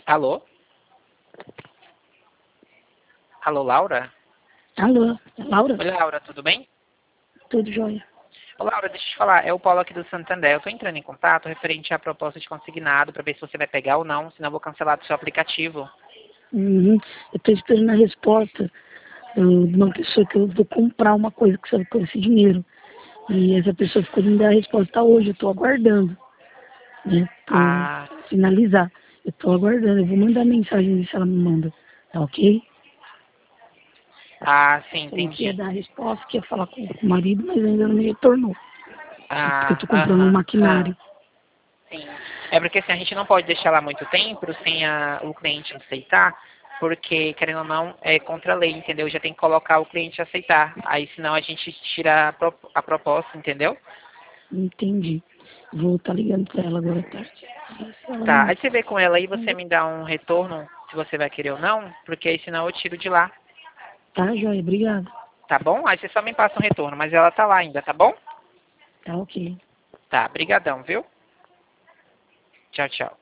Alô? Alô, Laura? Alô, Laura? Oi, Laura, tudo bem? Tudo jóia. Ô, Laura, deixa eu te falar, é o Paulo aqui do Santander. Eu estou entrando em contato referente à proposta de consignado para ver se você vai pegar ou não, senão eu vou cancelar do seu aplicativo. Uhum. Eu estou esperando a resposta de uma pessoa que eu vou comprar uma coisa que serve com esse dinheiro. E essa pessoa ficou de me dar a resposta hoje, eu estou aguardando, né, Ah, para finalizar. Eu estou aguardando, eu vou mandar mensagem se ela me manda, tá ok? sim, Falou que ia entendi. dar a resposta, que ia falar com o marido, mas ainda não me retornou. Porque eu estou comprando um Aham, maquinário. sim. É porque assim, a gente não pode deixar lá muito tempo sem o cliente aceitar, porque, querendo ou não, é contra a lei, entendeu? Já tem que colocar o cliente aceitar. Aí, senão a gente tira a proposta, entendeu? Entendi. Vou estar ligando para ela agora à tarde. Aí, se ela Tá, me aí você vê com ela aí, você me dá um retorno, se você vai querer ou não, porque aí senão eu tiro de lá, Tá, joia, obrigada. tá bom? Aí você só me passa um retorno, mas ela tá lá ainda, tá bom? Tá ok. Tá, brigadão, viu? Tchau, tchau.